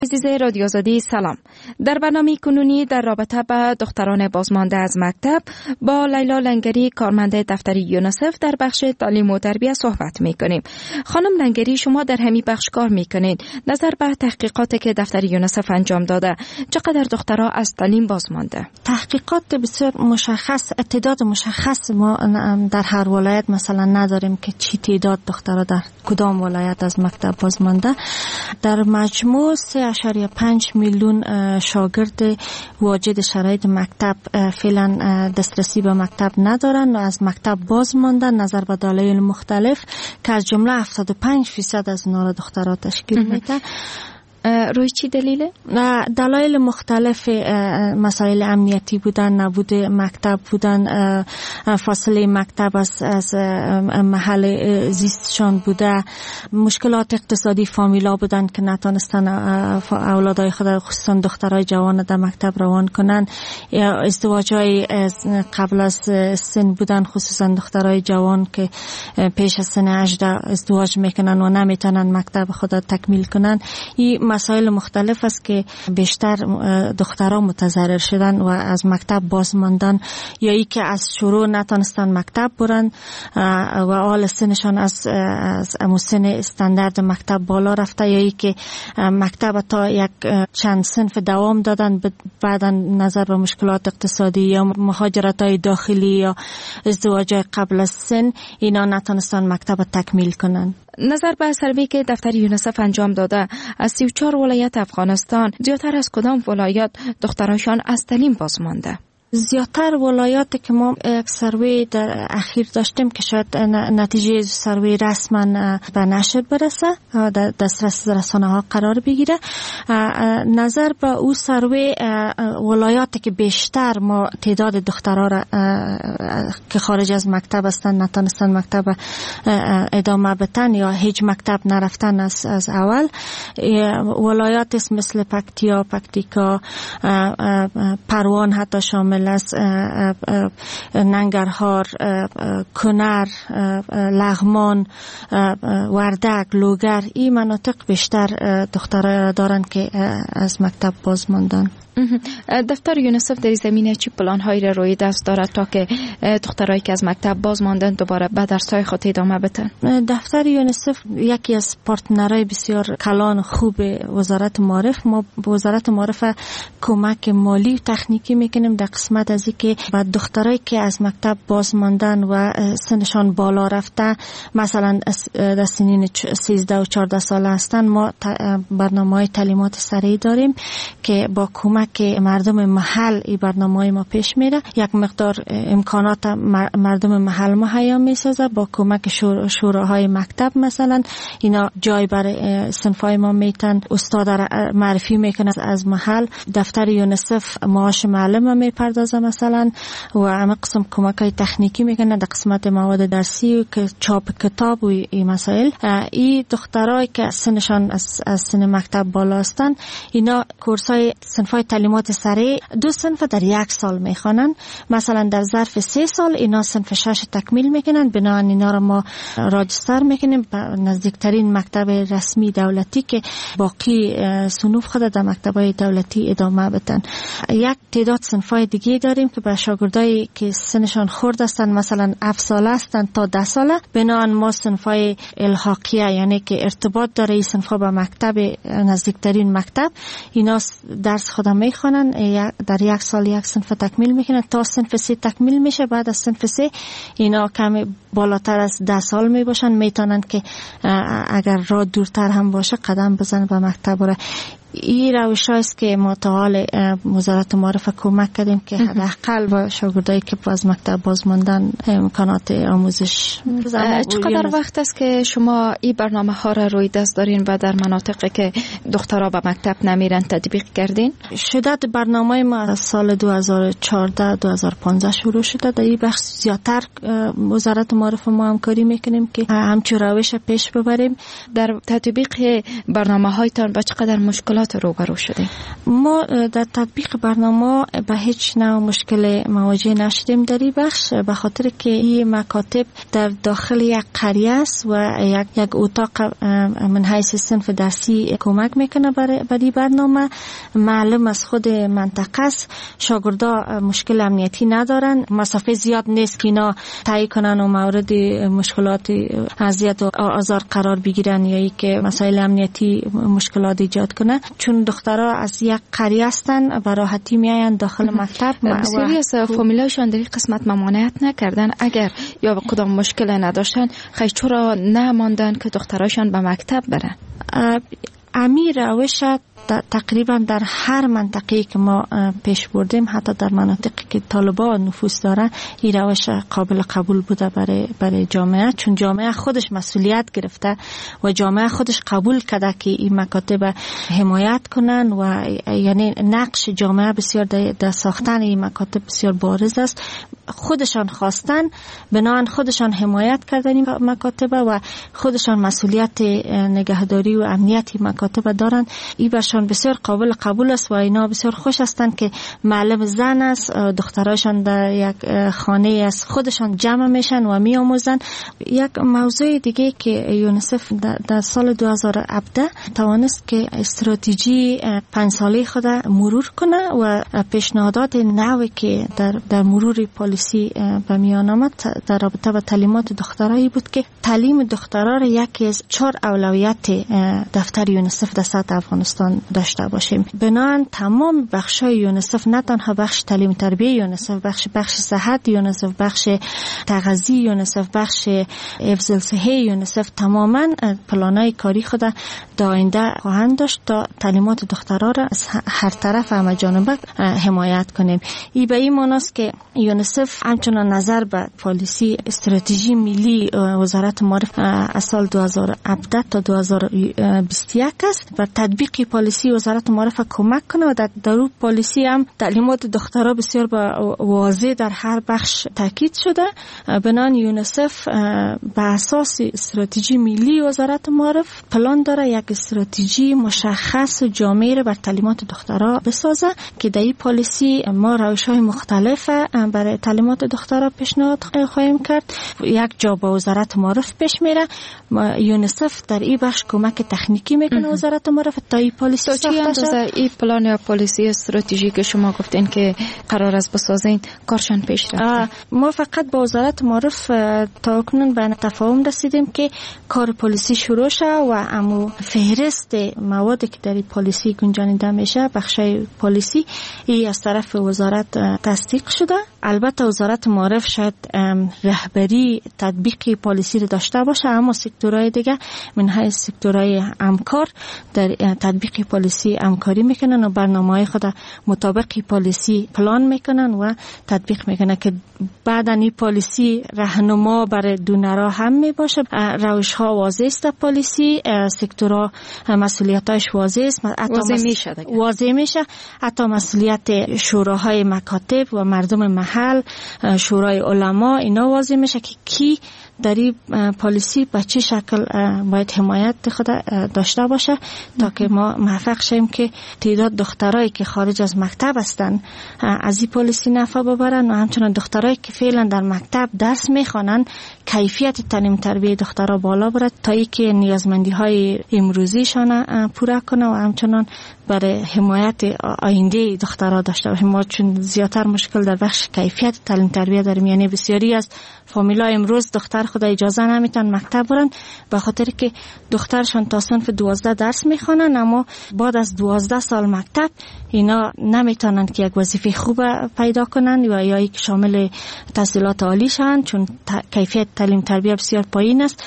عزیز رادیو آزادی سلام. در برنامه کنونی در رابطه با دختران بازمانده از مکتب با لیلا لنگری کارمند دفتر یونیسف در بخش تعلیم و تربیت صحبت می‌کنیم. خانم لنگری، شما در همین بخش کار می‌کنید. نظر به تحقیقاتی که دفتر یونیسف انجام داده، چقدر دخترها از تعلیم بازمانده؟ تحقیقات بسیار مشخص، تعداد مشخص ما در هر ولایت مثلا نداریم که چی تعداد دخترها در کدام ولایت از مکتب بازمانده. در مجموع 3.5 میلیون شاگرد واجد شرایط مکتب فعلا دسترسی به مکتب ندارن و از مکتب باز ماندن نظر به دلایل مختلف که از جمله 75% از اونا را دخترها تشکیل میده. روی چی دلیله؟ دلایل مختلف، مسائل امنیتی بودن، نبود مکتب بودن، فاصله مکتب از محل زیستشان بوده، مشکلات اقتصادی فامیلا بودن که نتونستن اولادای خود خصوصا دخترای جوان در مکتب روان کنن، یا ازدواجای قبل از سن بودن خصوصا دخترای جوان که پیش از سن 18 ازدواج میکنن و نمیتونن مکتب خود تکمیل کنن. این مسائل مختلف است که بیشتر دخترها متضرر شدن و از مکتب باز ماندن، یا ای که از شروع نتونستن مکتب برن و حال سنشان از سن استاندارد مکتب بالا رفته، یا ای که مکتب تا یک چند صنف دوام دادن بعدا نظر به مشکلات اقتصادی یا مهاجرت های داخلی یا ازدواج قبل از سن اینا نتونستن مکتب تکمیل کنن. نظر به سروی که دفتر یونیسف انجام داده، از 34 ولایت افغانستان زیادتر از کدام ولایت دخترانشان از تعلیم باز مانده؟ زیادتر ولایاتی که ما یک سروی در اخیر داشتیم که شاید نتیجه سروی رسما به نشر برسه، در دسترس رسانه ها قرار بگیره، نظر به او سروی ولایاتی که بیشتر ما تعداد دخترها را که خارج از مکتب هستن نتونستن مکتب ادامه بدن یا هیچ مکتب نرفتن از اول، ولایات مثل پکتیکا، پروان حتی شامل است، ننگرهار، کنر، لغمان، وردک، لوگر، این مناطق بیشتر دخترها دارن که از مکتب باز ماندن. دفتر یونیسف در زمینه چی پلان‌هایی را روی دست دارد تا که دخترایی که از مکتب باز ماندن دوباره به درس‌های خود ادامه بدن؟ دفتر یونیسف یکی از پارتنرهای بسیار کلان خوب وزارت معارف، ما به وزارت معارف کمک مالی و تکنیکی میکنیم در قسمت از اینکه به دخترایی که از مکتب باز ماندن و سنشان بالا رفته، مثلا در سنین 13 و 14 ساله هستن، ما برنامه‌های تعلیمات سریع داریم که با کمک که مردم محل این برنامه‌های ما پیش میره. یک مقدار امکانات مردم محل مهیا میسازه با کمک شوراهای مکتب، مثلا اینا جای برای صنفای ما میتن، استاد معرفی میکنه از محل، دفتر یونیسف معاش معلم میپردازه مثلا و همه قسم کمکای تکنیکی میکنه در قسمت مواد درسی و که چاپ کتاب و این مسائل. این دخترای که سنشان از سن مکتب بالا هستن، اینا کورسای صنفای تعلیمات سریع 2 صنف در 1 سال میخوانن، مثلا در ظرف 3 سال اینا صنف 6 تکمیل میکنن، بنابراین اینا رو ما راجستر میکنیم به نزدیکترین مکتب رسمی دولتی که باقی صنوف خود در مکتبای دولتی ادامه بدن. یک تعداد صنفای دیگه داریم که به شاگردایی که سنشان خرد هستن، مثلا 7 ساله هستن تا 10 ساله، بنابراین ما صنفای الحاقیه، یعنی که ارتباط داره این صنفا با مکتب نزدیکترین مکتب، اینا درس خودم میخوانن، در 1 سال 1 صنف تکمیل میکنن تا صنف 3 تکمیل میشه. بعد از صنف 3 اینا کمی بالاتر از 10 سال میباشن، میتونن که اگر راه دورتر هم باشه قدم بزنن به مکتب. این روش است که ما تا حال وزارت معارف کمک کردیم که حداقل با شاگردایی که از مکتب باز ماندن امکانات آموزش. چقدر وقت است که شما این برنامه ها را روی دست دارین و در مناطقی که دخترها به مکتب نمیرن تطبیق کردین؟ شدت برنامه ما از سال 2014-2015 شروع شده. در این بخش زیادتر وزارت معارف ما همکاری میکنیم که همچون روش پیش ببریم. در تطبیق برنامه هایتان با چقدر مشکلات مشکلات روبرو شدیم؟ ما در تطبیق برنامه به هیچ نوع مشکل مواجه نشدیم در این بخش، به خاطر که این مکاتب در داخل یک قریه است و یک اتاق من حیث صنف درسی کمک میکنه برای برنامه. معلم از خود منطقه است، شاگردا مشکل امنیتی ندارن، مسافه زیاد نیست که اینا تعیین کنن و مورد مشکلات اذیت و آزار قرار بگیرن یا ای که مسائل امنیتی مشکلات ایجاد کنه. چون دخترها از یک قریه هستن به راحتی میاین داخل مکتب. بسیاری از فامیلایشان در این قسمت ممانعت نکردن اگر یا به کدام مشکل نداشتن خیلی چرا نماندن که دختراشان به مکتب برن؟ امیر روش تقریبا در هر منطقه‌ای که ما پیش بردیم، حتی در مناطقی که طالبان نفوذ دارن، این روش قابل قبول بوده برای جامعه، چون جامعه خودش مسئولیت گرفته و جامعه خودش قبول کرده که این مکاتب حمایت کنن و یعنی نقش جامعه بسیار در ساختن این مکاتب بسیار بارز است. خودشان خواستن، بنابراین خودشان حمایت کردن این مکاتب و خودشان مسئولیت نگهداری و امنیت این مکاتب دارن. این برشان بسیار قابل قبول است و اینا بسیار خوش هستند که معلم زن است، دختراشان در یک خانه از خودشان جمع میشن و میآموزن. یک موضوع دیگه که یونیسف در سال 2017 توانست که استراتژی 5 ساله خود مرور کنه و پیشنهادات نوی که در مرور پالیسی به میان آمد در رابطه با تعلیمات دخترایی بود که تعلیم دخترها را یکی از 4 اولویت دفتر یونیسف در سطح افغانستان داشته باشیم. بنابراین تمام بخش‌های یونیسف، نه تنها بخش تعلیم تربیه یونیسف، بخش صحت یونیسف، بخش تغذیه یونیسف، بخش حفظ الصحه یونیسف، تماما پلان‌های کاری خود در آینده خواهند داشت تا تعلیمات دخترها را از هر طرف همه جانبه حمایت کنیم. این به این معنی است که یونیسف همچنان نظر به پالیسی استراتژی ملی وزارت معارف از سال 2017 تا 2021 است و تطبیق پالیسی وزارت معارف کمک کنه و در اون پالیسی هم تعلیمات دخترها بسیار واضح در هر بخش تاکید شده. بنابراین یونیسف به اساس استراتژی ملی وزارت معارف پلان داره یک استراتژی مشخص و جامع را بر تعلیمات دخترها بسازه که در این پالیسی ما روش‌های مختلف برای تعلیمات دخترها پیشنهاد خواهیم کرد. یک جا با وزارت معارف پیش میره، یونیسف در این بخش کمک تکنیکی میکنه وزارت معارف تا این پالیسی ساخته شه. این پلان یا پالیسی استراتژی که شما گفتین که قرار است بسازین کارشان پیش رفته؟ ما فقط با وزارت معارف تا اکنون به تفاهم رسیدیم که کار پالیسی شروع شه و امو فهرست موادی که در این پالیسی گنجانیده میشه بخشای پالیسی ای از طرف وزارت تصدیق شده. البته وزارت معارف شاید رهبری تطبیق پالیسی رو داشته باشه، اما سکتورهای دیگه من حیث سکتورهای همکار در تطبیق پالیسی همکاری میکنن و برنامه‌های خود مطابق پالیسی پلان میکنن و تطبیق میکنن که بعداً این پالیسی راهنما برای دونرها هم میباشه. روش‌ها واضح است، پالیسی سکتورها مسئولیتاش واضح است، واضح میشه. حتی مسئولیت شوراهای مکاتب و مردم محل، شورای علما، اینا واضح میشه که کی در این پالیسی به چه شکل باید حمایت خود داشته باشه تا که ما موفق شیم که تعداد دخترایی که خارج از مکتب هستن از این پالیسی نفع ببرن و همچنان دخترایی که فعلا در مکتب درس میخوانن کیفیت تعلیم تربیه دخترها بالا برد تا اینکه نیازمندی های امروزیشان پورا کنه و همچنان برای حمایت آینده دخترها داشته باشیم. ما چون زیادتر مشکل در بخش کیفیت تعلیم تربیه داریم، یعنی بسیاری از فامیلا امروز دختر خود اجازه نمیتن مکتب برن به خاطر که دخترشان تا صنف 12 درس میخوانن، اما بعد از 12 سال مکتب اینا نمیتونن که یک وظیفه خوب پیدا کنن و یا یک شامل تحصیلات عالی شن، چون کیفیت تعلیم تربیه بسیار پایین است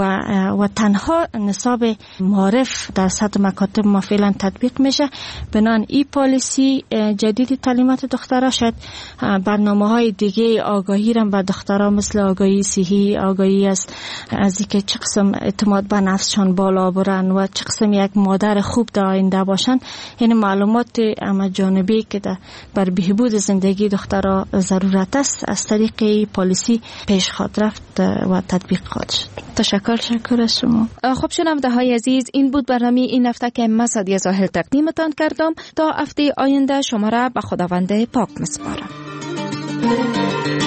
و تنها نصاب معارف در سطح مکاتب ما فعلا تطبیق میشه. بنان این پالیسی جدید تعلیمات دخترها شاید برنامه‌های دیگه آگاهی را به دخترها مثل آگاهی صحی، آگاهی از اینکه چه قسم اعتماد به نفسشان بالا برن و چه قسم یک مادر خوب در آینده باشن، یعنی معلومات جانبی که بر بهبود زندگی دخترها ضرورت است از طریق این پالیسی پیش خواهد رفت و تطبیق خواهد شد. شکر از شما. خب شنونده های عزیز، این بود برنامه این هفته که من سعدیه زاهل تقدیمتان کردم. تا هفته آینده شما را به خداوند پاک میسپارم.